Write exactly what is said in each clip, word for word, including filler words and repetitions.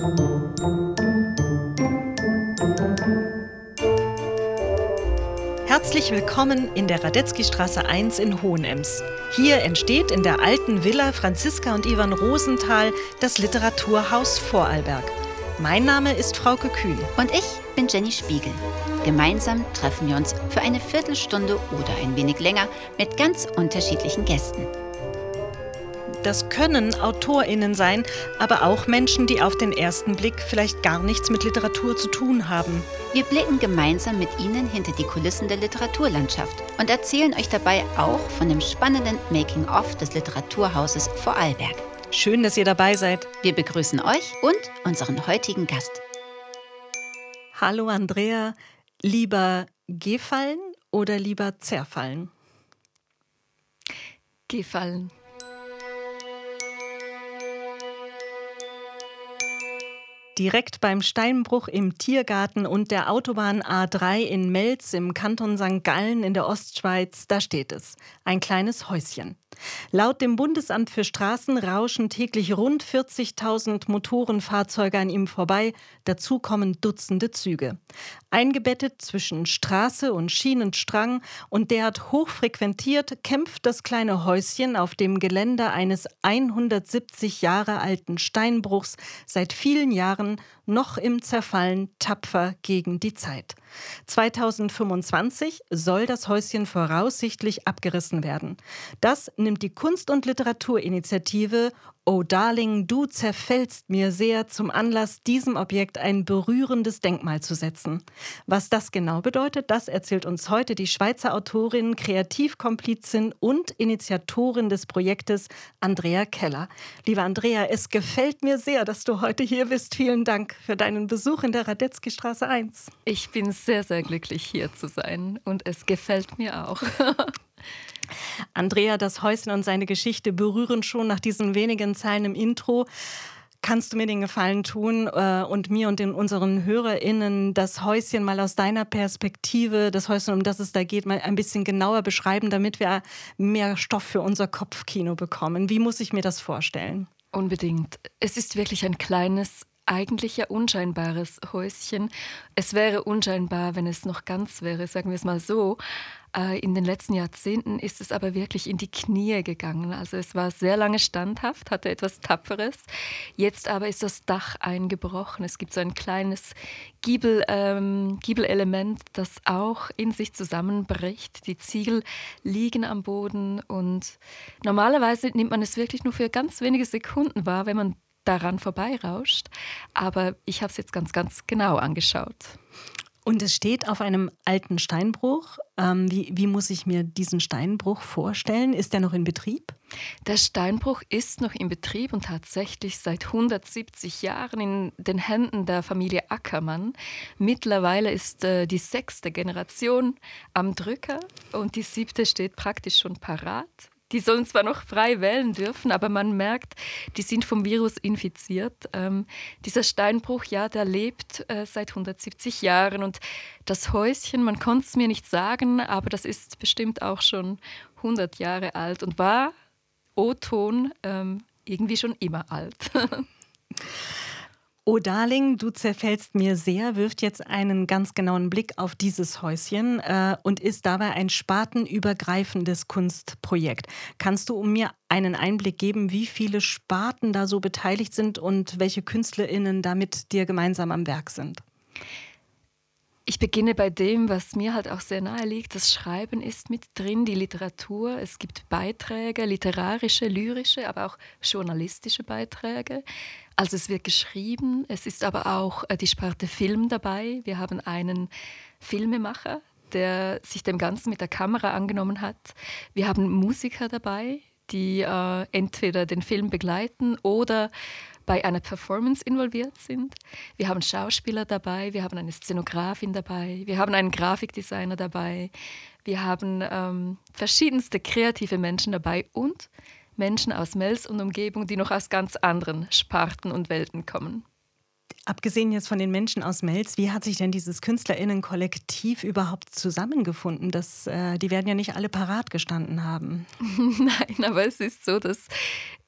Herzlich willkommen in der Radetzkystraße eins in Hohenems. Hier entsteht in der alten Villa Franziska und Ivan Rosenthal das Literaturhaus Vorarlberg. Mein Name ist Frauke Kühn. Und ich bin Jenny Spiegel. Gemeinsam treffen wir uns für eine Viertelstunde oder ein wenig länger mit ganz unterschiedlichen Gästen. Das können AutorInnen sein, aber auch Menschen, die auf den ersten Blick vielleicht gar nichts mit Literatur zu tun haben. Wir blicken gemeinsam mit Ihnen hinter die Kulissen der Literaturlandschaft und erzählen euch dabei auch von dem spannenden Making-of des Literaturhauses Vorarlberg. Schön, dass ihr dabei seid. Wir begrüßen euch und unseren heutigen Gast. Hallo Andrea, lieber gefallen oder lieber zerfallen? Gefallen. Direkt beim Steinbruch im Tiergarten und der Autobahn A drei in Melz im Kanton Sankt Gallen in der Ostschweiz, da steht es. Ein kleines Häuschen. Laut dem Bundesamt für Straßen rauschen täglich rund vierzigtausend Motorenfahrzeuge an ihm vorbei. Dazu kommen Dutzende Züge. Eingebettet zwischen Straße und Schienenstrang und derart hochfrequentiert kämpft das kleine Häuschen auf dem Gelände eines hundertsiebzig Jahre alten Steinbruchs seit vielen Jahren noch im Zerfallen tapfer gegen die Zeit. zweitausendfünfundzwanzig soll das Häuschen voraussichtlich abgerissen werden. Das nimmt die Kunst- und Literaturinitiative Oh Darling, du zerfällst mir sehr zum Anlass, diesem Objekt ein berührendes Denkmal zu setzen. Was das genau bedeutet, das erzählt uns heute die Schweizer Autorin, Kreativkomplizin und Initiatorin des Projektes Andrea Keller. Liebe Andrea, es gefällt mir sehr, dass du heute hier bist. Vielen Dank für deinen Besuch in der Radetzkystraße eins. Ich bin sehr, sehr glücklich, hier zu sein und es gefällt mir auch. Andrea, das Häuschen und seine Geschichte berühren schon nach diesen wenigen Zeilen im Intro. Kannst du mir den Gefallen tun äh, und mir und den unseren HörerInnen das Häuschen mal aus deiner Perspektive, das Häuschen, um das es da geht, mal ein bisschen genauer beschreiben, damit wir mehr Stoff für unser Kopfkino bekommen? Wie muss ich mir das vorstellen? Unbedingt. Es ist wirklich ein kleines, eigentlich ja unscheinbares Häuschen. Es wäre unscheinbar, wenn es noch ganz wäre, sagen wir es mal so. In den letzten Jahrzehnten ist es aber wirklich in die Knie gegangen. Also es war sehr lange standhaft, hatte etwas Tapferes. Jetzt aber ist das Dach eingebrochen. Es gibt so ein kleines Giebel, ähm, Giebelelement, das auch in sich zusammenbricht. Die Ziegel liegen am Boden und normalerweise nimmt man es wirklich nur für ganz wenige Sekunden wahr, wenn man daran vorbeirauscht. Aber ich habe es jetzt ganz, ganz genau angeschaut. Und es steht auf einem alten Steinbruch. Ähm, wie, wie muss ich mir diesen Steinbruch vorstellen? Ist der noch in Betrieb? Der Steinbruch ist noch in Betrieb und tatsächlich seit hundertsiebzig Jahren in den Händen der Familie Ackermann. Mittlerweile ist äh, die sechste Generation am Drücker und die siebte steht praktisch schon parat. Die sollen zwar noch frei wählen dürfen, aber man merkt, die sind vom Virus infiziert. Ähm, dieser Steinbruch, ja, der lebt äh, seit hundertsiebzig Jahren. Und das Häuschen, man konnte es mir nicht sagen, aber das ist bestimmt auch schon hundert Jahre alt und war, O-Ton, ähm, irgendwie schon immer alt. Oh Darling, du zerfällst mir sehr, wirft jetzt einen ganz genauen Blick auf dieses Häuschen äh, und ist dabei ein spartenübergreifendes Kunstprojekt. Kannst du mir einen Einblick geben, wie viele Sparten da so beteiligt sind und welche KünstlerInnen da mit dir gemeinsam am Werk sind? Ich beginne bei dem, was mir halt auch sehr nahe liegt. Das Schreiben ist mit drin, die Literatur. Es gibt Beiträge, literarische, lyrische, aber auch journalistische Beiträge. Also es wird geschrieben, es ist aber auch die Sparte Film dabei. Wir haben einen Filmemacher, der sich dem Ganzen mit der Kamera angenommen hat. Wir haben Musiker dabei, die äh, entweder den Film begleiten oder bei einer Performance involviert sind. Wir haben Schauspieler dabei, wir haben eine Szenografin dabei, wir haben einen Grafikdesigner dabei, wir haben ähm, verschiedenste kreative Menschen dabei und Menschen aus Melz und Umgebung, die noch aus ganz anderen Sparten und Welten kommen. Abgesehen jetzt von den Menschen aus Melz, wie hat sich denn dieses KünstlerInnen-Kollektiv überhaupt zusammengefunden? Das, äh, die werden ja nicht alle parat gestanden haben. Nein, aber es ist so, dass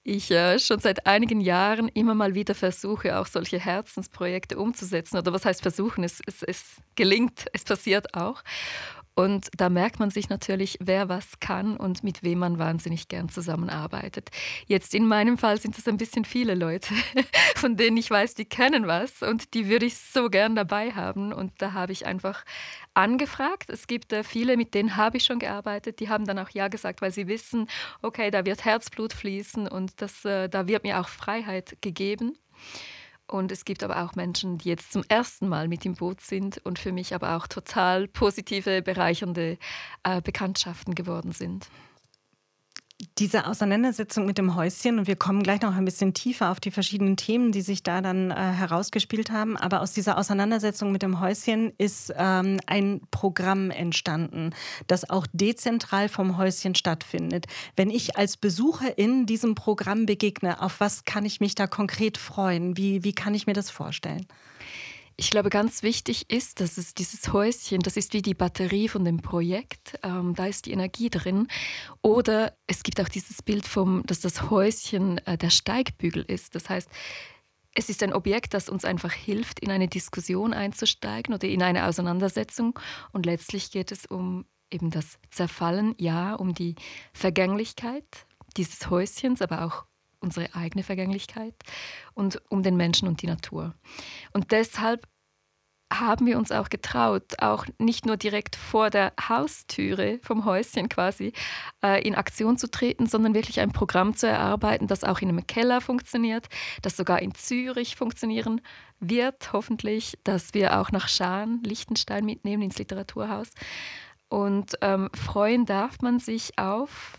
ich äh, schon seit einigen Jahren immer mal wieder versuche, auch solche Herzensprojekte umzusetzen. Oder was heißt versuchen? Es, es, es gelingt, es passiert auch. Und da merkt man sich natürlich, wer was kann und mit wem man wahnsinnig gern zusammenarbeitet. Jetzt in meinem Fall sind es ein bisschen viele Leute, von denen ich weiß, die kennen was und die würde ich so gern dabei haben. Und da habe ich einfach angefragt. Es gibt äh, viele, mit denen habe ich schon gearbeitet, die haben dann auch Ja gesagt, weil sie wissen, okay, da wird Herzblut fließen und das, äh, da wird mir auch Freiheit gegeben. Und es gibt aber auch Menschen, die jetzt zum ersten Mal mit im Boot sind und für mich aber auch total positive, bereichernde äh, Bekanntschaften geworden sind. Diese Auseinandersetzung mit dem Häuschen, und wir kommen gleich noch ein bisschen tiefer auf die verschiedenen Themen, die sich da dann äh, herausgespielt haben, aber aus dieser Auseinandersetzung mit dem Häuschen ist ähm, ein Programm entstanden, das auch dezentral vom Häuschen stattfindet. Wenn ich als Besucherin diesem Programm begegne, auf was kann ich mich da konkret freuen? Wie, wie kann ich mir das vorstellen? Ich glaube, ganz wichtig ist, dass es dieses Häuschen, das ist wie die Batterie von dem Projekt, ähm, da ist die Energie drin. Oder es gibt auch dieses Bild, vom, dass das Häuschen äh, der Steigbügel ist. Das heißt, es ist ein Objekt, das uns einfach hilft, in eine Diskussion einzusteigen oder in eine Auseinandersetzung. Und letztlich geht es um eben das Zerfallen, ja, um die Vergänglichkeit dieses Häuschens, aber auch unsere eigene Vergänglichkeit und um den Menschen und die Natur. Und deshalb haben wir uns auch getraut, auch nicht nur direkt vor der Haustüre vom Häuschen quasi äh, in Aktion zu treten, sondern wirklich ein Programm zu erarbeiten, das auch in einem Keller funktioniert, das sogar in Zürich funktionieren wird, hoffentlich, dass wir auch nach Schaan, Liechtenstein mitnehmen ins Literaturhaus. Und ähm, freuen darf man sich auf...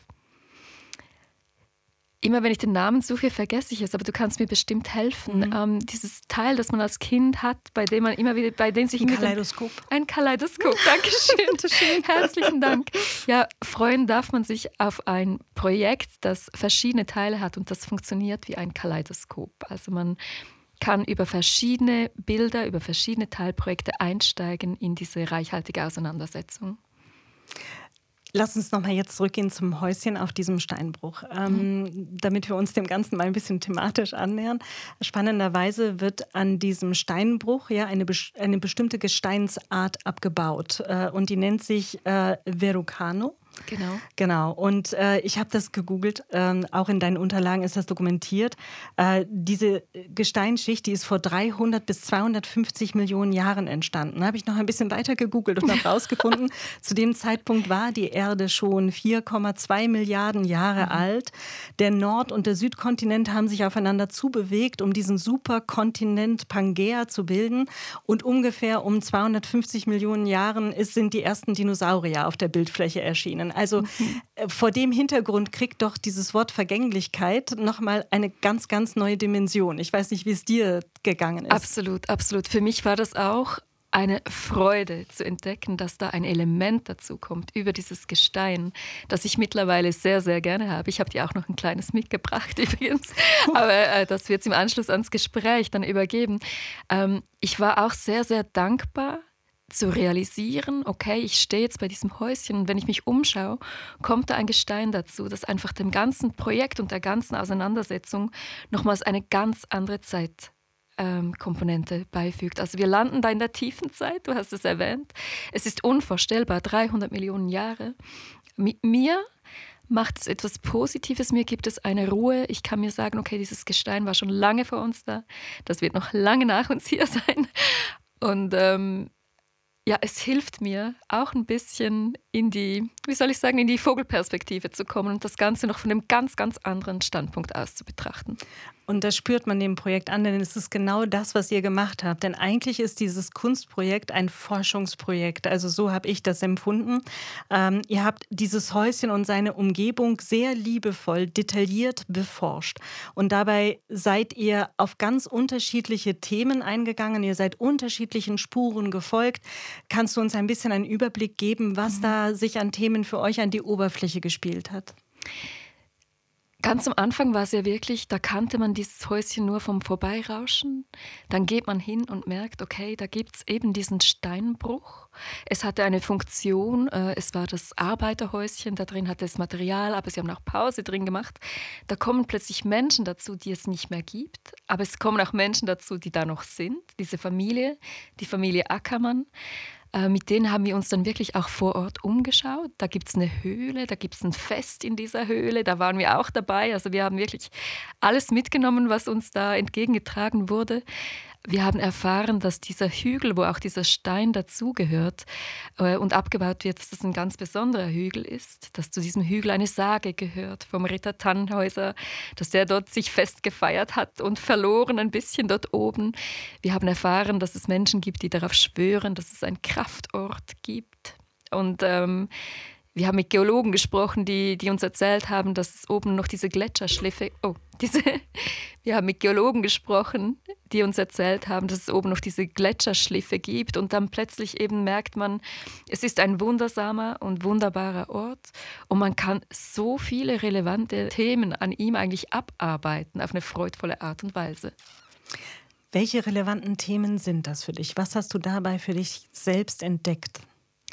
Immer wenn ich den Namen suche, vergesse ich es, aber du kannst mir bestimmt helfen. Mhm. Ähm, dieses Teil, das man als Kind hat, bei dem man immer wieder, bei dem sich ein Kaleidoskop. Ein Kaleidoskop, Dankeschön. Herzlichen Dank. Ja, freuen darf man sich auf ein Projekt, das verschiedene Teile hat und das funktioniert wie ein Kaleidoskop. Also man kann über verschiedene Bilder, über verschiedene Teilprojekte einsteigen in diese reichhaltige Auseinandersetzung. Lass uns noch mal jetzt zurückgehen zum Häuschen auf diesem Steinbruch, ähm, mhm. damit wir uns dem Ganzen mal ein bisschen thematisch annähern. Spannenderweise wird an diesem Steinbruch ja eine, eine bestimmte Gesteinsart abgebaut äh, und die nennt sich äh, Verrucano. Genau. Genau. Und äh, ich habe das gegoogelt, ähm, auch in deinen Unterlagen ist das dokumentiert. Äh, diese Gesteinsschicht, die ist vor dreihundert bis zweihundertfünfzig Millionen Jahren entstanden. Da habe ich noch ein bisschen weiter gegoogelt und habe rausgefunden, zu dem Zeitpunkt war die Erde schon vier Komma zwei Milliarden Jahre mhm. alt. Der Nord- und der Südkontinent haben sich aufeinander zubewegt, um diesen Superkontinent Pangea zu bilden. Und ungefähr um zweihundertfünfzig Millionen Jahren ist, sind die ersten Dinosaurier auf der Bildfläche erschienen. Also mhm. vor dem Hintergrund kriegt doch dieses Wort Vergänglichkeit nochmal eine ganz, ganz neue Dimension. Ich weiß nicht, wie es dir gegangen ist. Absolut, absolut. Für mich war das auch eine Freude zu entdecken, dass da ein Element dazu kommt über dieses Gestein, das ich mittlerweile sehr, sehr gerne habe. Ich habe dir auch noch ein kleines mitgebracht übrigens, aber äh, das wird es im Anschluss ans Gespräch dann übergeben. Ähm, ich war auch sehr, sehr dankbar, zu realisieren, okay, ich stehe jetzt bei diesem Häuschen und wenn ich mich umschaue, kommt da ein Gestein dazu, das einfach dem ganzen Projekt und der ganzen Auseinandersetzung nochmals eine ganz andere Zeitkomponente ähm, beifügt. Also wir landen da in der tiefen Zeit, du hast es erwähnt. Es ist unvorstellbar, dreihundert Millionen Jahre. Mit mir macht es etwas Positives, mir gibt es eine Ruhe. Ich kann mir sagen, okay, dieses Gestein war schon lange vor uns da, das wird noch lange nach uns hier sein. Und ähm, ja, es hilft mir auch ein bisschen in die, wie soll ich sagen, in die Vogelperspektive zu kommen und das Ganze noch von einem ganz, ganz anderen Standpunkt aus zu betrachten. Und das spürt man dem Projekt an, denn es ist genau das, was ihr gemacht habt. Denn eigentlich ist dieses Kunstprojekt ein Forschungsprojekt. Also so habe ich das empfunden. Ähm, ihr habt dieses Häuschen und seine Umgebung sehr liebevoll, detailliert beforscht. Und dabei seid ihr auf ganz unterschiedliche Themen eingegangen. Ihr seid unterschiedlichen Spuren gefolgt. Kannst du uns ein bisschen einen Überblick geben, was mhm. da sich an Themen für euch an die Oberfläche gespielt hat? Ganz am Anfang war es ja wirklich, da kannte man dieses Häuschen nur vom Vorbeirauschen. Dann geht man hin und merkt, okay, da gibt es eben diesen Steinbruch. Es hatte eine Funktion, äh, es war das Arbeiterhäuschen, da drin hatte es Material, aber sie haben auch Pause drin gemacht. Da kommen plötzlich Menschen dazu, die es nicht mehr gibt, aber es kommen auch Menschen dazu, die da noch sind. Diese Familie, die Familie Ackermann. Äh, mit denen haben wir uns dann wirklich auch vor Ort umgeschaut. Da gibt es eine Höhle, da gibt es ein Fest in dieser Höhle, da waren wir auch dabei. Also wir haben wirklich alles mitgenommen, was uns da entgegengetragen wurde. Wir haben erfahren, dass dieser Hügel, wo auch dieser Stein dazugehört äh, und abgebaut wird, dass das ein ganz besonderer Hügel ist, dass zu diesem Hügel eine Sage gehört vom Ritter Tannhäuser, dass der dort sich festgefeiert hat und verloren ein bisschen dort oben. Wir haben erfahren, dass es Menschen gibt, die darauf schwören, dass es einen Kraftort gibt. Und ähm, wir haben mit Geologen gesprochen, die, die uns erzählt haben, dass es oben noch diese Gletscherschliffe, oh, diese, wir haben mit Geologen gesprochen, die uns erzählt haben, dass es oben noch diese Gletscherschliffe gibt und dann plötzlich eben merkt man, es ist ein wundersamer und wunderbarer Ort und man kann so viele relevante Themen an ihm eigentlich abarbeiten auf eine freudvolle Art und Weise. Welche relevanten Themen sind das für dich? Was hast du dabei für dich selbst entdeckt?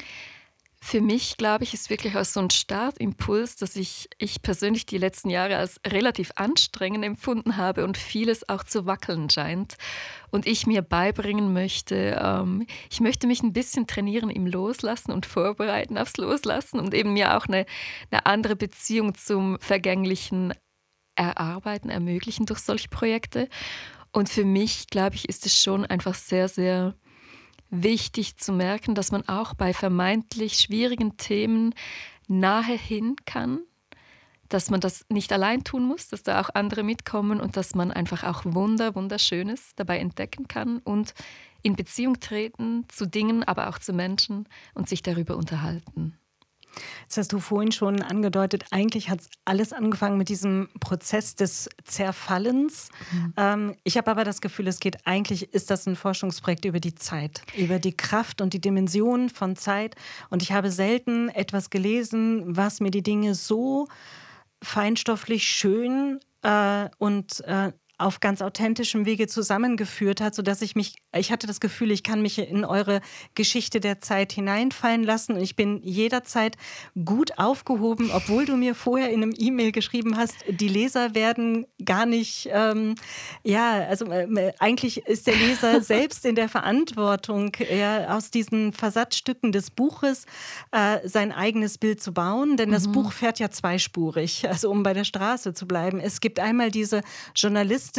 Für mich, glaube ich, ist wirklich auch so ein Startimpuls, dass ich, ich persönlich die letzten Jahre als relativ anstrengend empfunden habe und vieles auch zu wackeln scheint. Und ich mir beibringen möchte, ähm, ich möchte mich ein bisschen trainieren im Loslassen und vorbereiten aufs Loslassen und eben mir auch eine, eine andere Beziehung zum Vergänglichen erarbeiten, ermöglichen durch solche Projekte. Und für mich, glaube ich, ist es schon einfach sehr, sehr wichtig zu merken, dass man auch bei vermeintlich schwierigen Themen nahe hin kann, dass man das nicht allein tun muss, dass da auch andere mitkommen und dass man einfach auch Wunder, Wunderschönes dabei entdecken kann und in Beziehung treten zu Dingen, aber auch zu Menschen und sich darüber unterhalten. Jetzt hast du vorhin schon angedeutet, eigentlich hat es alles angefangen mit diesem Prozess des Zerfallens. Mhm. Ähm, ich habe aber das Gefühl, es geht eigentlich, ist das ein Forschungsprojekt über die Zeit, über die Kraft und die Dimension von Zeit. Und ich habe selten etwas gelesen, was mir die Dinge so feinstofflich schön äh, und äh, auf ganz authentischem Wege zusammengeführt hat, sodass ich mich, ich hatte das Gefühl, ich kann mich in eure Geschichte der Zeit hineinfallen lassen und ich bin jederzeit gut aufgehoben, obwohl du mir vorher in einem E-Mail geschrieben hast, die Leser werden gar nicht, ähm, ja, also äh, eigentlich ist der Leser selbst in der Verantwortung, ja, aus diesen Versatzstücken des Buches äh, sein eigenes Bild zu bauen, denn das mhm. Buch fährt ja zweispurig, also um bei der Straße zu bleiben. Es gibt einmal diese Journalisten,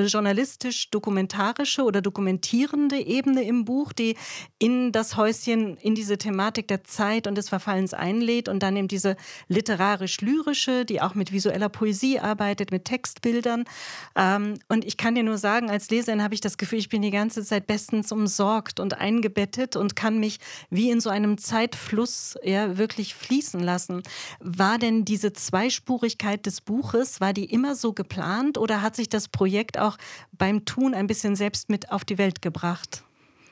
journalistisch-dokumentarische oder dokumentierende Ebene im Buch, die in das Häuschen, in diese Thematik der Zeit und des Verfallens einlädt und dann eben diese literarisch-lyrische, die auch mit visueller Poesie arbeitet, mit Textbildern. Ähm, und ich kann dir nur sagen, als Leserin habe ich das Gefühl, ich bin die ganze Zeit bestens umsorgt und eingebettet und kann mich wie in so einem Zeitfluss ja, wirklich fließen lassen. War denn diese Zweispurigkeit des Buches, war die immer so geplant oder hat sich das Projekt auch beim Tun ein bisschen selbst mit auf die Welt gebracht?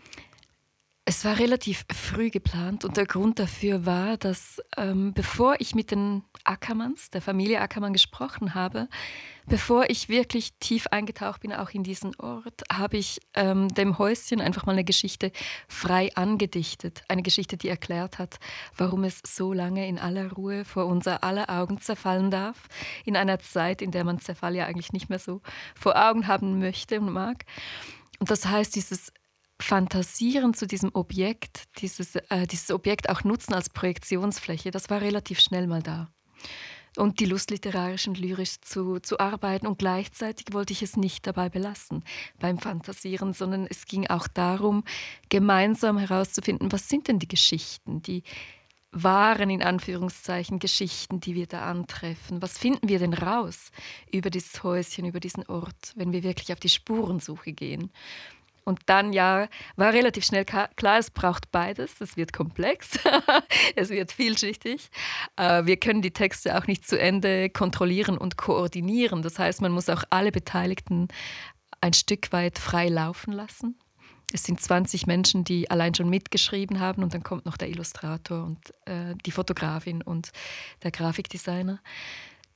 Es war relativ früh geplant und der Grund dafür war, dass ähm, bevor ich mit den Ackermanns, der Familie Ackermann gesprochen habe, bevor ich wirklich tief eingetaucht bin, auch in diesen Ort, habe ich ähm, dem Häuschen einfach mal eine Geschichte frei angedichtet. Eine Geschichte, die erklärt hat, warum es so lange in aller Ruhe vor unser aller Augen zerfallen darf. In einer Zeit, in der man Zerfall ja eigentlich nicht mehr so vor Augen haben möchte und mag. Und das heißt, dieses Fantasieren zu diesem Objekt, dieses, äh, dieses Objekt auch nutzen als Projektionsfläche, das war relativ schnell mal da. Und die Lust, literarisch und lyrisch zu, zu arbeiten. Und gleichzeitig wollte ich es nicht dabei belassen beim Fantasieren, sondern es ging auch darum, gemeinsam herauszufinden, was sind denn die Geschichten, die wahren, in Anführungszeichen, Geschichten, die wir da antreffen. Was finden wir denn raus über dieses Häuschen, über diesen Ort, wenn wir wirklich auf die Spurensuche gehen? Und dann ja, war relativ schnell klar, es braucht beides. Es wird komplex, es wird vielschichtig. Wir können die Texte auch nicht zu Ende kontrollieren und koordinieren. Das heißt, man muss auch alle Beteiligten ein Stück weit frei laufen lassen. Es sind zwanzig Menschen, die allein schon mitgeschrieben haben und dann kommt noch der Illustrator und äh, die Fotografin und der Grafikdesigner.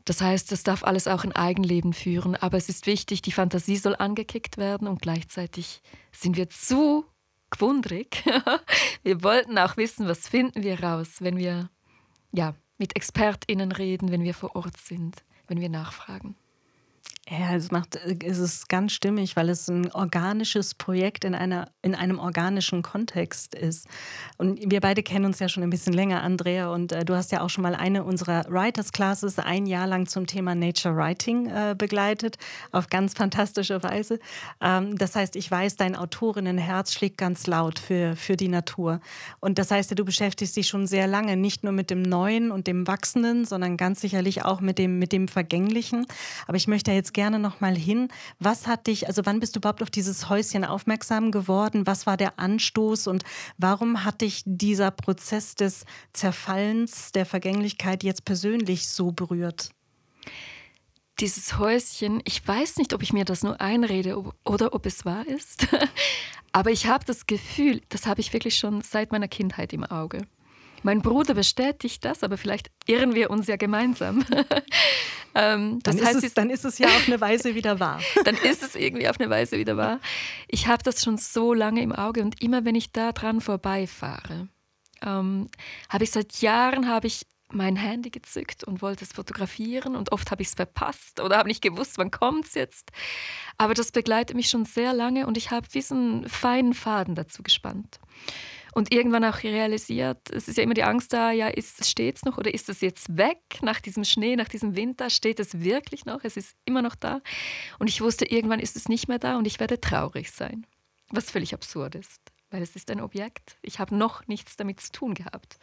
Das heißt, das darf alles auch ein Eigenleben führen. Aber es ist wichtig, die Fantasie soll angekickt werden und gleichzeitig sind wir zu gewundrig. Wir wollten auch wissen, was finden wir raus, wenn wir ja, mit ExpertInnen reden, wenn wir vor Ort sind, wenn wir nachfragen. Ja, es macht, es ist ganz stimmig, weil es ein organisches Projekt in einer, in einem organischen Kontext ist. Und wir beide kennen uns ja schon ein bisschen länger, Andrea, und äh, du hast ja auch schon mal eine unserer Writers Classes ein Jahr lang zum Thema Nature Writing äh, begleitet, auf ganz fantastische Weise. Ähm, das heißt, ich weiß, dein Autorinnenherz schlägt ganz laut für, für die Natur. Und das heißt, du beschäftigst dich schon sehr lange, nicht nur mit dem Neuen und dem Wachsenden, sondern ganz sicherlich auch mit dem, mit dem Vergänglichen. Aber ich möchte jetzt gerne noch mal hin. Was hat dich, also wann bist du überhaupt auf dieses Häuschen aufmerksam geworden? Was war der Anstoß und warum hat dich dieser Prozess des Zerfallens, der Vergänglichkeit jetzt persönlich so berührt? Dieses Häuschen, ich weiß nicht, ob ich mir das nur einrede oder ob es wahr ist, aber ich habe das Gefühl, das habe ich wirklich schon seit meiner Kindheit im Auge. Mein Bruder bestätigt das, aber vielleicht irren wir uns ja gemeinsam. ähm, das dann, heißt, ist es, dann ist es ja auf eine Weise wieder wahr. Dann ist es irgendwie auf eine Weise wieder wahr. Ich habe das schon so lange im Auge und immer, wenn ich da dran vorbeifahre, ähm, habe ich seit Jahren habe ich mein Handy gezückt und wollte es fotografieren und oft habe ich es verpasst oder habe nicht gewusst, wann kommt es jetzt. Aber das begleitet mich schon sehr lange und ich habe wie so einen feinen Faden dazu gespannt. Und irgendwann auch realisiert, es ist ja immer die Angst da, ja, steht es noch oder ist es jetzt weg nach diesem Schnee, nach diesem Winter? Steht es wirklich noch? Es ist immer noch da. Und ich wusste, irgendwann ist es nicht mehr da und ich werde traurig sein. Was völlig absurd ist, weil es ist ein Objekt. Ich habe noch nichts damit zu tun gehabt.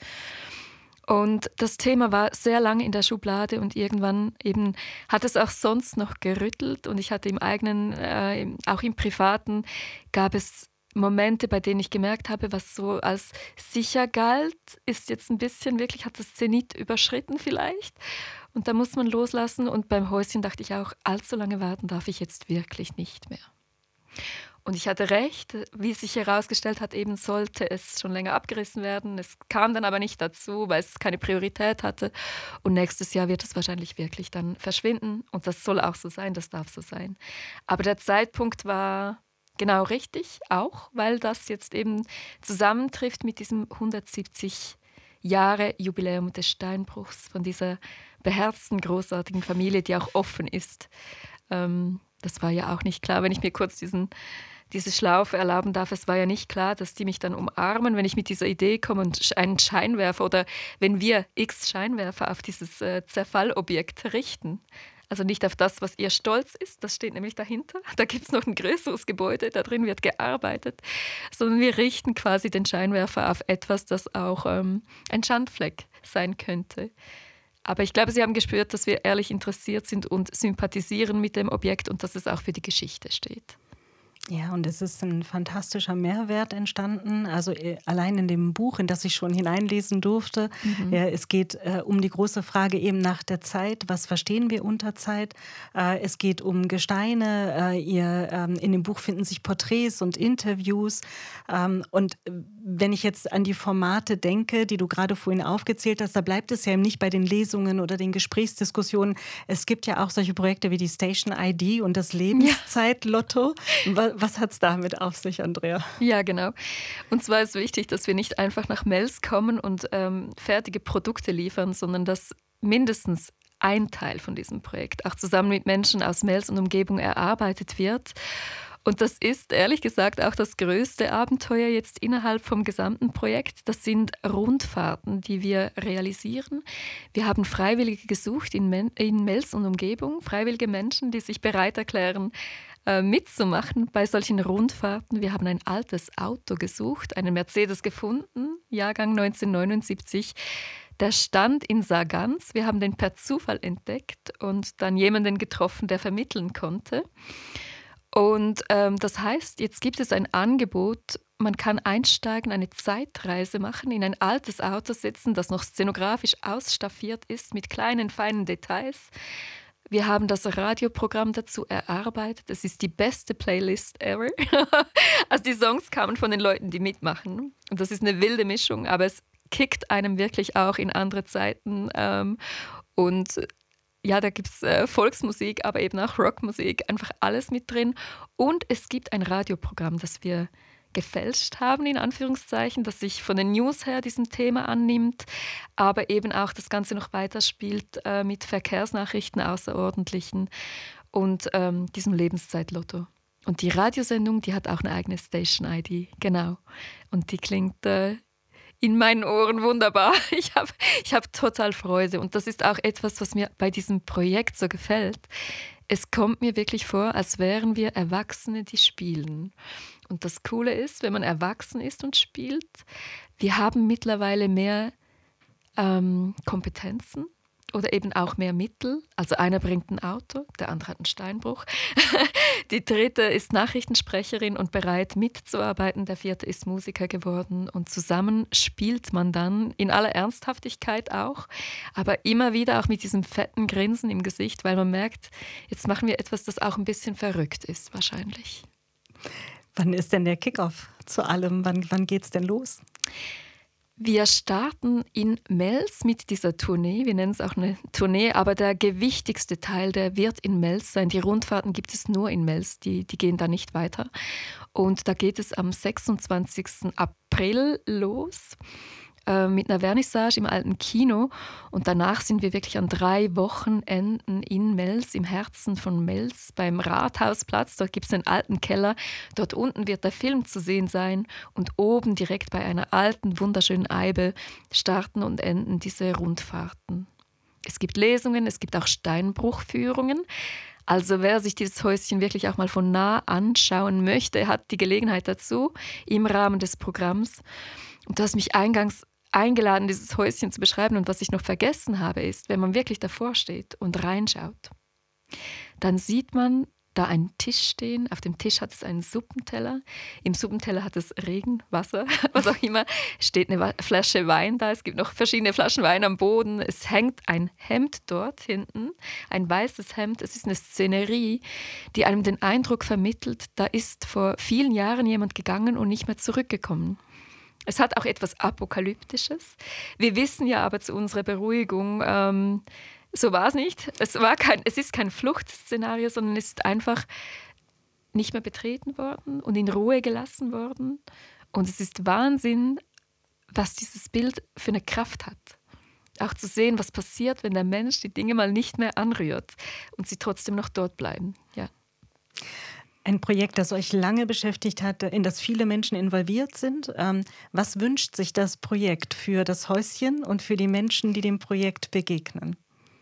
Und das Thema war sehr lange in der Schublade und irgendwann eben hat es auch sonst noch gerüttelt und ich hatte im eigenen, äh, auch im Privaten, gab es Momente, bei denen ich gemerkt habe, was so als sicher galt, ist jetzt ein bisschen wirklich, hat das Zenit überschritten vielleicht. Und da muss man loslassen. Und beim Häuschen dachte ich auch, allzu lange warten darf ich jetzt wirklich nicht mehr. Und ich hatte recht, wie sich herausgestellt hat, eben sollte es schon länger abgerissen werden. Es kam dann aber nicht dazu, weil es keine Priorität hatte. Und nächstes Jahr wird es wahrscheinlich wirklich dann verschwinden. Und das soll auch so sein, das darf so sein. Aber der Zeitpunkt war genau richtig, auch weil das jetzt eben zusammentrifft mit diesem hundertsiebzig Jahre Jubiläum des Steinbruchs, von dieser beherzten, großartigen Familie, die auch offen ist. Ähm, das war ja auch nicht klar, wenn ich mir kurz diesen, diese Schlaufe erlauben darf. Es war ja nicht klar, dass die mich dann umarmen, wenn ich mit dieser Idee komme und einen Scheinwerfer oder wenn wir x Scheinwerfer auf dieses äh, Zerfallobjekt richten. Also nicht auf das, was ihr Stolz ist, das steht nämlich dahinter. Da gibt es noch ein größeres Gebäude, da drin wird gearbeitet. Sondern wir richten quasi den Scheinwerfer auf etwas, das auch ähm, ein Schandfleck sein könnte. Aber ich glaube, Sie haben gespürt, dass wir ehrlich interessiert sind und sympathisieren mit dem Objekt und dass es auch für die Geschichte steht. Ja, und es ist ein fantastischer Mehrwert entstanden. Also äh, allein in dem Buch, in das ich schon hineinlesen durfte. Mhm. Äh, es geht äh, um die große Frage eben nach der Zeit. Was verstehen wir unter Zeit? Äh, es geht um Gesteine. Äh, ihr, ähm, in dem Buch finden sich Porträts und Interviews. Ähm, und wenn ich jetzt an die Formate denke, die du gerade vorhin aufgezählt hast, da bleibt es ja eben nicht bei den Lesungen oder den Gesprächsdiskussionen. Es gibt ja auch solche Projekte wie die Station I D und das Lebenszeitlotto. Ja. Was hat es damit auf sich, Andrea? Ja, genau. Und zwar ist wichtig, dass wir nicht einfach nach Mels kommen und ähm, fertige Produkte liefern, sondern dass mindestens ein Teil von diesem Projekt auch zusammen mit Menschen aus Mels und Umgebung erarbeitet wird. Und das ist ehrlich gesagt auch das größte Abenteuer jetzt innerhalb vom gesamten Projekt. Das sind Rundfahrten, die wir realisieren. Wir haben Freiwillige gesucht in, Men- in Mels und Umgebung, freiwillige Menschen, die sich bereit erklären, äh, mitzumachen bei solchen Rundfahrten. Wir haben ein altes Auto gesucht, einen Mercedes gefunden, Jahrgang neunzehnhundertneunundsiebzig. Der stand in Sargans. Wir haben den per Zufall entdeckt und dann jemanden getroffen, der vermitteln konnte. Und ähm, das heißt, jetzt gibt es ein Angebot, man kann einsteigen, eine Zeitreise machen, in ein altes Auto sitzen, das noch szenografisch ausstaffiert ist mit kleinen, feinen Details. Wir haben das Radioprogramm dazu erarbeitet. Es ist die beste Playlist ever. Also die Songs kamen von den Leuten, die mitmachen. Und das ist eine wilde Mischung, aber es kickt einem wirklich auch in andere Zeiten. Ähm, und ja, da gibt es äh, Volksmusik, aber eben auch Rockmusik, einfach alles mit drin. Und es gibt ein Radioprogramm, das wir gefälscht haben, in Anführungszeichen, das sich von den News her diesem Thema annimmt, aber eben auch das Ganze noch weiterspielt äh, mit Verkehrsnachrichten, außerordentlichen und ähm, diesem Lebenszeitloto. Und die Radiosendung, die hat auch eine eigene Station-I D, genau. Und die klingt äh, in meinen Ohren wunderbar. Ich habe ich hab total Freude. Und das ist auch etwas, was mir bei diesem Projekt so gefällt. Es kommt mir wirklich vor, als wären wir Erwachsene, die spielen. Und das Coole ist, wenn man erwachsen ist und spielt, wir haben mittlerweile mehr ähm, Kompetenzen oder eben auch mehr Mittel. Also einer bringt ein Auto, der andere hat einen Steinbruch. Die dritte ist Nachrichtensprecherin und bereit mitzuarbeiten. Der vierte ist Musiker geworden. Und zusammen spielt man dann in aller Ernsthaftigkeit auch, aber immer wieder auch mit diesem fetten Grinsen im Gesicht, weil man merkt, jetzt machen wir etwas, das auch ein bisschen verrückt ist wahrscheinlich. Wann ist denn der Kickoff zu allem? Wann, wann geht's denn los? Wir starten in Mels mit dieser Tournee. Wir nennen es auch eine Tournee, aber der gewichtigste Teil, der wird in Mels sein. Die Rundfahrten gibt es nur in Mels, die, die gehen da nicht weiter. Und da geht es am sechsundzwanzigsten April los äh, mit einer Vernissage im alten Kino. Und danach sind wir wirklich an drei Wochenenden in Mels, im Herzen von Mels, beim Rathausplatz. Dort gibt es einen alten Keller. Dort unten wird der Film zu sehen sein. Und oben direkt bei einer alten, wunderschönen Eibe starten und enden diese Rundfahrten. Es gibt Lesungen, es gibt auch Steinbruchführungen. Also wer sich dieses Häuschen wirklich auch mal von nah anschauen möchte, hat die Gelegenheit dazu im Rahmen des Programms. Und du hast mich eingangs eingeladen, dieses Häuschen zu beschreiben. Und was ich noch vergessen habe, ist, wenn man wirklich davor steht und reinschaut, dann sieht man da einen Tisch stehen. Auf dem Tisch hat es einen Suppenteller. Im Suppenteller hat es Regen, Wasser, was auch immer. Es steht eine Flasche Wein da. Es gibt noch verschiedene Flaschen Wein am Boden. Es hängt ein Hemd dort hinten, ein weißes Hemd. Es ist eine Szenerie, die einem den Eindruck vermittelt, da ist vor vielen Jahren jemand gegangen und nicht mehr zurückgekommen. Es hat auch etwas Apokalyptisches. Wir wissen ja aber zu unserer Beruhigung, ähm, so war es nicht. Es war kein, es ist kein Fluchtszenario, sondern es ist einfach nicht mehr betreten worden und in Ruhe gelassen worden. Und es ist Wahnsinn, was dieses Bild für eine Kraft hat. Auch zu sehen, was passiert, wenn der Mensch die Dinge mal nicht mehr anrührt und sie trotzdem noch dort bleiben. Ja. Ein Projekt, das euch lange beschäftigt hat, in das viele Menschen involviert sind. Ähm, was wünscht sich das Projekt für das Häuschen und für die Menschen, die dem Projekt begegnen?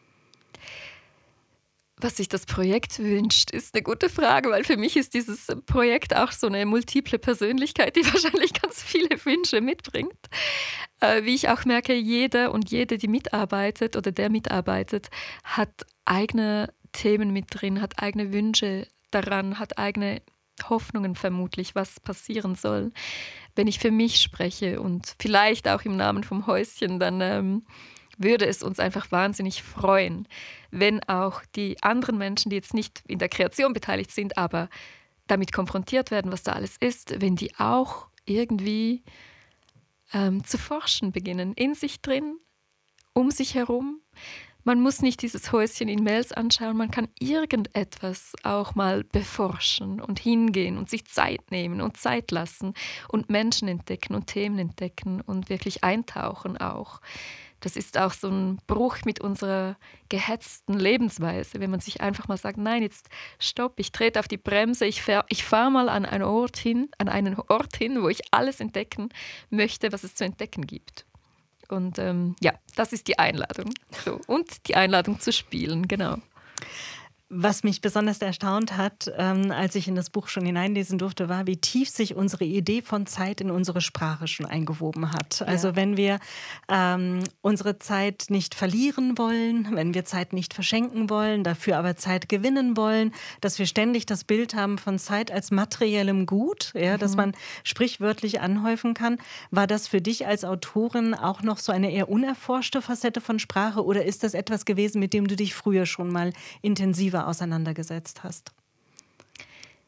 Was sich das Projekt wünscht, ist eine gute Frage, weil für mich ist dieses Projekt auch so eine multiple Persönlichkeit, die wahrscheinlich ganz viele Wünsche mitbringt. Äh, wie ich auch merke, jeder und jede, die mitarbeitet oder der mitarbeitet, hat eigene Themen mit drin, hat eigene Wünsche daran, hat eigene Hoffnungen vermutlich, was passieren soll. Wenn ich für mich spreche und vielleicht auch im Namen vom Häuschen, dann ähm, würde es uns einfach wahnsinnig freuen, wenn auch die anderen Menschen, die jetzt nicht in der Kreation beteiligt sind, aber damit konfrontiert werden, was da alles ist, wenn die auch irgendwie ähm, zu forschen beginnen, in sich drin, um sich herum. Man muss nicht dieses Häuschen in Mels anschauen, man kann irgendetwas auch mal beforschen und hingehen und sich Zeit nehmen und Zeit lassen und Menschen entdecken und Themen entdecken und wirklich eintauchen auch. Das ist auch so ein Bruch mit unserer gehetzten Lebensweise, wenn man sich einfach mal sagt, nein, jetzt stopp, ich trete auf die Bremse, ich fahre ich fahr mal an einen Ort hin, an einen Ort hin, wo ich alles entdecken möchte, was es zu entdecken gibt. Und ähm, ja, das ist die Einladung. So. Und die Einladung zu spielen, genau. Was mich besonders erstaunt hat, ähm, als ich in das Buch schon hineinlesen durfte, war, wie tief sich unsere Idee von Zeit in unsere Sprache schon eingewoben hat. Also Ja. wenn wir ähm, unsere Zeit nicht verlieren wollen, wenn wir Zeit nicht verschenken wollen, dafür aber Zeit gewinnen wollen, dass wir ständig das Bild haben von Zeit als materiellem Gut, ja, mhm. das man sprichwörtlich anhäufen kann. War das für dich als Autorin auch noch so eine eher unerforschte Facette von Sprache oder ist das etwas gewesen, mit dem du dich früher schon mal intensiver auseinandergesetzt hast?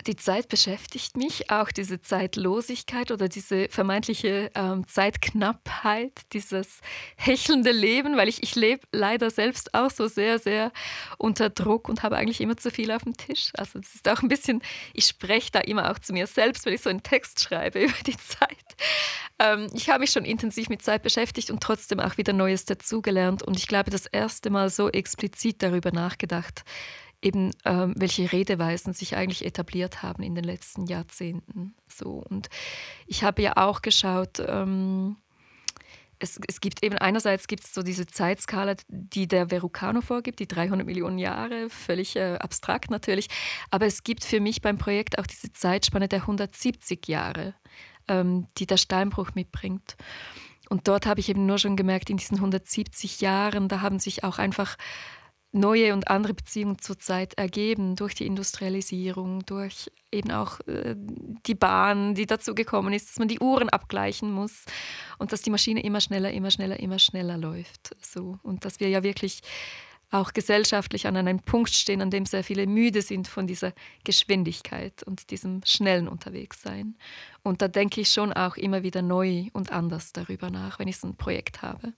Die Zeit beschäftigt mich, auch diese Zeitlosigkeit oder diese vermeintliche ähm, Zeitknappheit, dieses hechelnde Leben, weil ich, ich lebe leider selbst auch so sehr, sehr unter Druck und habe eigentlich immer zu viel auf dem Tisch. Also das ist auch ein bisschen, ich spreche da immer auch zu mir selbst, wenn ich so einen Text schreibe über die Zeit. Ähm, ich habe mich schon intensiv mit Zeit beschäftigt und trotzdem auch wieder Neues dazugelernt und ich glaube, das erste Mal so explizit darüber nachgedacht, eben ähm, welche Redeweisen sich eigentlich etabliert haben in den letzten Jahrzehnten. So. Und ich habe ja auch geschaut, ähm, es, es gibt eben einerseits gibt es so diese Zeitskala, die der Verrucano vorgibt, die dreihundert Millionen Jahre, völlig äh, abstrakt natürlich, aber es gibt für mich beim Projekt auch diese Zeitspanne der hundertsiebzig Jahre, ähm, die der Steinbruch mitbringt. Und dort habe ich eben nur schon gemerkt, in diesen hundertsiebzig Jahren, da haben sich auch einfach neue und andere Beziehungen zur Zeit ergeben durch die Industrialisierung, durch eben auch äh, die Bahn, die dazu gekommen ist, dass man die Uhren abgleichen muss und dass die Maschine immer schneller, immer schneller, immer schneller läuft. So. Und dass wir ja wirklich auch gesellschaftlich an einem Punkt stehen, an dem sehr viele müde sind von dieser Geschwindigkeit und diesem schnellen Unterwegssein. Und da denke ich schon auch immer wieder neu und anders darüber nach, wenn ich so ein Projekt habe.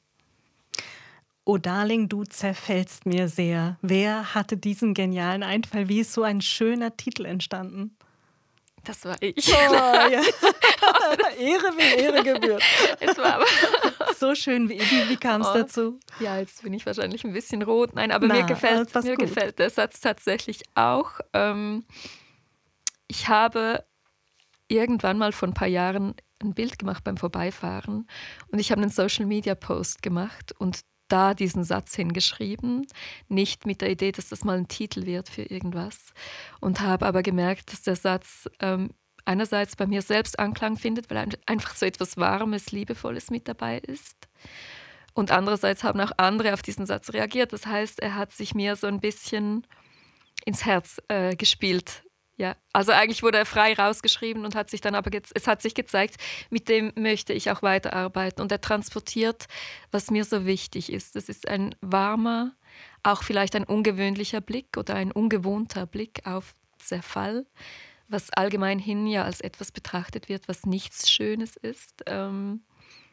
Oh Darling, du zerfällst mir sehr. Wer hatte diesen genialen Einfall? Wie ist so ein schöner Titel entstanden? Das war ich. Oh, ja. Ehre wie Ehre gebührt. Es war aber so schön. Wie, wie, wie kam es oh. dazu? Ja, jetzt bin ich wahrscheinlich ein bisschen rot. Nein, aber Na, mir, gefällt, mir gefällt der Satz tatsächlich auch. Ähm, ich habe irgendwann mal vor ein paar Jahren ein Bild gemacht beim Vorbeifahren und ich habe einen Social-Media-Post gemacht und da diesen Satz hingeschrieben, nicht mit der Idee, dass das mal ein Titel wird für irgendwas und habe aber gemerkt, dass der Satz ähm, einerseits bei mir selbst Anklang findet, weil einfach so etwas Warmes, Liebevolles mit dabei ist und andererseits haben auch andere auf diesen Satz reagiert. Das heißt, er hat sich mir so ein bisschen ins Herz äh, gespielt. Ja, also eigentlich wurde er frei rausgeschrieben und hat sich dann aber, es hat sich gezeigt, mit dem möchte ich auch weiterarbeiten. Und er transportiert, was mir so wichtig ist. Das ist ein warmer, auch vielleicht ein ungewöhnlicher Blick oder ein ungewohnter Blick auf Zerfall, was allgemein hin ja als etwas betrachtet wird, was nichts Schönes ist. Ähm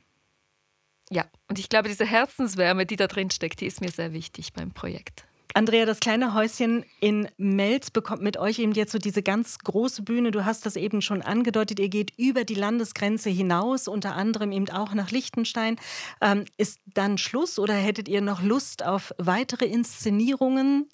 ja, und ich glaube, diese Herzenswärme, die da drin steckt, die ist mir sehr wichtig beim Projekt. Andrea, das kleine Häuschen in Mels bekommt mit euch eben jetzt so diese ganz große Bühne. Du hast das eben schon angedeutet, ihr geht über die Landesgrenze hinaus, unter anderem eben auch nach Liechtenstein. Ähm, ist dann Schluss oder hättet ihr noch Lust auf weitere Inszenierungen?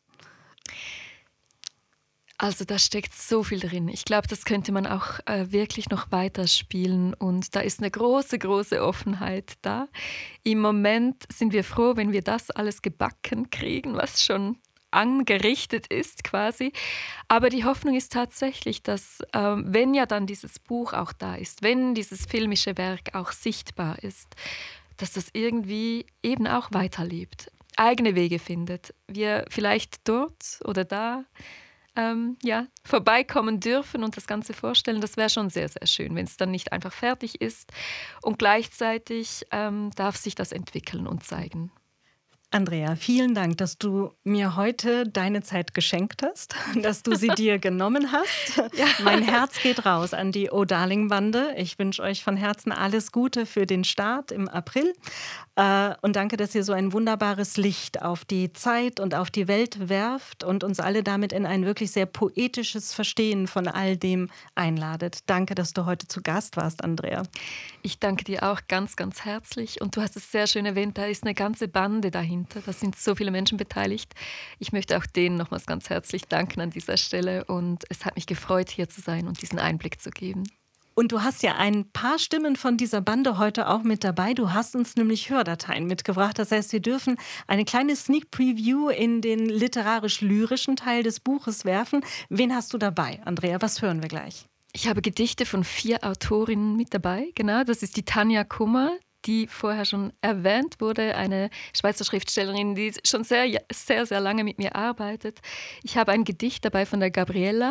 Also da steckt so viel drin. Ich glaube, das könnte man auch äh, wirklich noch weiterspielen und da ist eine große, große Offenheit da. Im Moment sind wir froh, wenn wir das alles gebacken kriegen, was schon angerichtet ist quasi. Aber die Hoffnung ist tatsächlich, dass ähm, wenn ja dann dieses Buch auch da ist, wenn dieses filmische Werk auch sichtbar ist, dass das irgendwie eben auch weiterlebt, eigene Wege findet. Wir vielleicht dort oder da Ähm, ja, vorbeikommen dürfen und das Ganze vorstellen, das wäre schon sehr, sehr schön, wenn es dann nicht einfach fertig ist. Und gleichzeitig ähm, darf sich das entwickeln und zeigen. Andrea, vielen Dank, dass du mir heute deine Zeit geschenkt hast, dass du sie dir genommen hast. Ja. Mein Herz geht raus an die Oh Darling Bande. Ich wünsche euch von Herzen alles Gute für den Start im April. Und danke, dass ihr so ein wunderbares Licht auf die Zeit und auf die Welt werft und uns alle damit in ein wirklich sehr poetisches Verstehen von all dem einladet. Danke, dass du heute zu Gast warst, Andrea. Ich danke dir auch ganz, ganz herzlich. Und du hast es sehr schön erwähnt, da ist eine ganze Bande dahinter. Da sind so viele Menschen beteiligt. Ich möchte auch denen nochmals ganz herzlich danken an dieser Stelle. Und es hat mich gefreut, hier zu sein und diesen Einblick zu geben. Und du hast ja ein paar Stimmen von dieser Bande heute auch mit dabei. Du hast uns nämlich Hördateien mitgebracht. Das heißt, wir dürfen eine kleine Sneak Preview in den literarisch-lyrischen Teil des Buches werfen. Wen hast du dabei, Andrea? Was hören wir gleich? Ich habe Gedichte von vier Autorinnen mit dabei. Genau, das ist die Tanja Kummer, die vorher schon erwähnt wurde, eine Schweizer Schriftstellerin, die schon sehr, sehr, sehr lange mit mir arbeitet. Ich habe ein Gedicht dabei von der Gabriella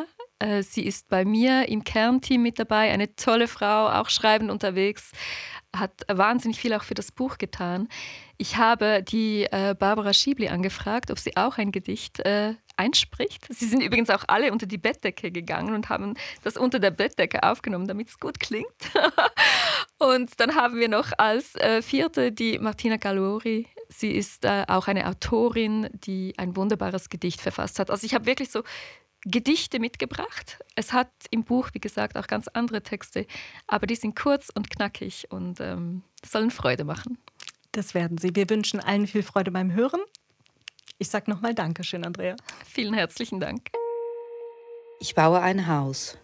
Äh, sie ist bei mir im Kernteam mit dabei, eine tolle Frau, auch schreibend unterwegs, hat wahnsinnig viel auch für das Buch getan. Ich habe die äh, Barbara Schiebli angefragt, ob sie auch ein Gedicht äh, einspricht. Sie sind übrigens auch alle unter die Bettdecke gegangen und haben das unter der Bettdecke aufgenommen, damit es gut klingt. Und dann haben wir noch als äh, vierte die Martina Gallori. Sie ist äh, auch eine Autorin, die ein wunderbares Gedicht verfasst hat. Also ich habe wirklich so Gedichte mitgebracht. Es hat im Buch, wie gesagt, auch ganz andere Texte, aber die sind kurz und knackig und ähm, sollen Freude machen. Das werden sie. Wir wünschen allen viel Freude beim Hören. Ich sage nochmal Dankeschön, Andrea. Vielen herzlichen Dank. Ich baue ein Haus.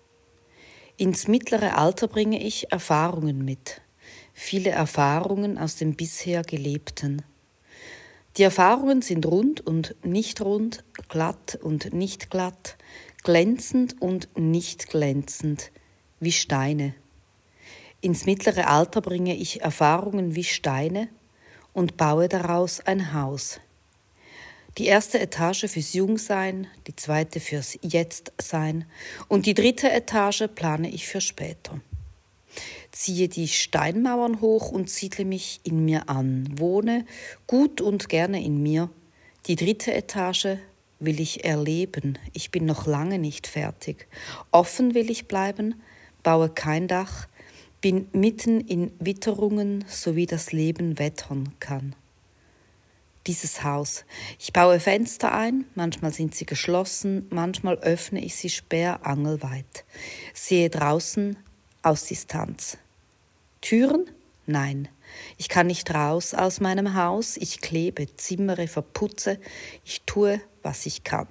Ins mittlere Alter bringe ich Erfahrungen mit. Viele Erfahrungen aus dem bisher Gelebten. Die Erfahrungen sind rund und nicht rund, glatt und nicht glatt, glänzend und nicht glänzend, wie Steine. Ins mittlere Alter bringe ich Erfahrungen wie Steine und baue daraus ein Haus. Die erste Etage fürs Jungsein, die zweite fürs Jetztsein und die dritte Etage plane ich für später. Ziehe die Steinmauern hoch und siedle mich in mir an, wohne gut und gerne in mir. Die dritte Etage will ich erleben, ich bin noch lange nicht fertig. Offen will ich bleiben, baue kein Dach, bin mitten in Witterungen, so wie das Leben wettern kann. Dieses Haus. Ich baue Fenster ein, manchmal sind sie geschlossen, manchmal öffne ich sie sperrangelweit. Sehe draußen aus Distanz. Türen? Nein. Ich kann nicht raus aus meinem Haus. Ich klebe, zimmere, verputze. Ich tue, was ich kann.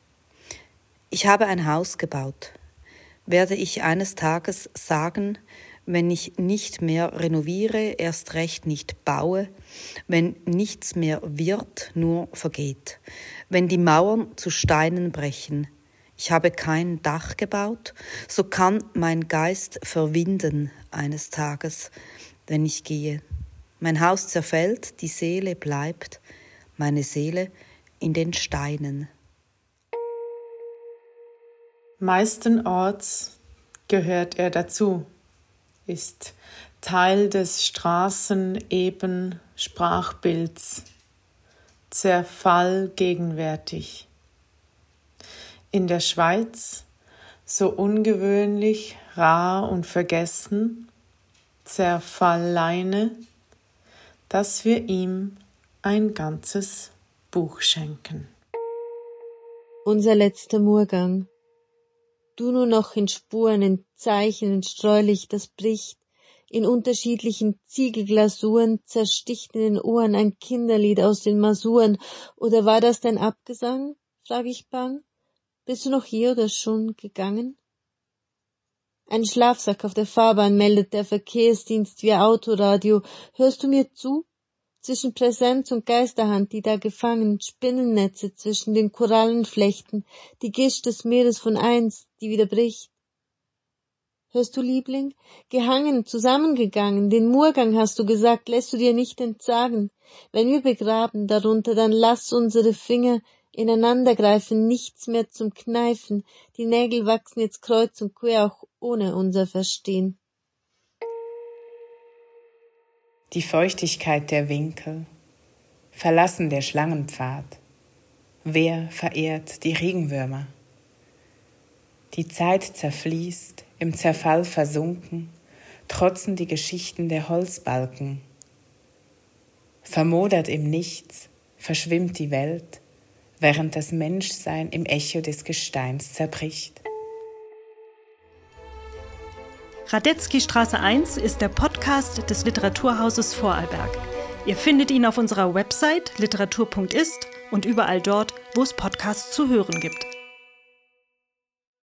Ich habe ein Haus gebaut. Werde ich eines Tages sagen, wenn ich nicht mehr renoviere, erst recht nicht baue, wenn nichts mehr wird, nur vergeht, wenn die Mauern zu Steinen brechen, ich habe kein Dach gebaut, so kann mein Geist verwinden eines Tages, wenn ich gehe. Mein Haus zerfällt, die Seele bleibt, meine Seele in den Steinen. Meistenorts gehört er dazu, ist Teil des Straßen-Eben-Sprachbilds, Zerfall gegenwärtig. In der Schweiz, so ungewöhnlich, rar und vergessen, Zerfalleine, dass wir ihm ein ganzes Buch schenken. Unser letzter Murrgang. Du nur noch in Spuren, in Zeichen, in Streulicht, das bricht, in unterschiedlichen Ziegelglasuren, zersticht in den Ohren ein Kinderlied aus den Masuren. Oder war das dein Abgesang? Frag ich bang. Bist du noch hier oder schon gegangen? Ein Schlafsack auf der Fahrbahn meldet der Verkehrsdienst via Autoradio. Hörst du mir zu? Zwischen Präsenz und Geisterhand, die da gefangen, Spinnennetze zwischen den Korallenflechten, die Gischt des Meeres von einst, die wieder bricht. Hörst du, Liebling? Gehangen, zusammengegangen, den Murrgang, hast du gesagt, lässt du dir nicht entsagen. Wenn wir begraben darunter, dann lass unsere Finger ineinandergreifen, nichts mehr zum Kneifen. Die Nägel wachsen jetzt kreuz und quer, auch ohne unser Verstehen. Die Feuchtigkeit der Winkel, verlassen der Schlangenpfad. Wer verehrt die Regenwürmer? Die Zeit zerfließt, im Zerfall versunken, trotzen die Geschichten der Holzbalken. Vermodert im Nichts, verschwimmt die Welt, während das Menschsein im Echo des Gesteins zerbricht. Radetzky-Straße eins ist der Podcast des Literaturhauses Vorarlberg. Ihr findet ihn auf unserer Website literatur punkt ist und überall dort, wo es Podcasts zu hören gibt.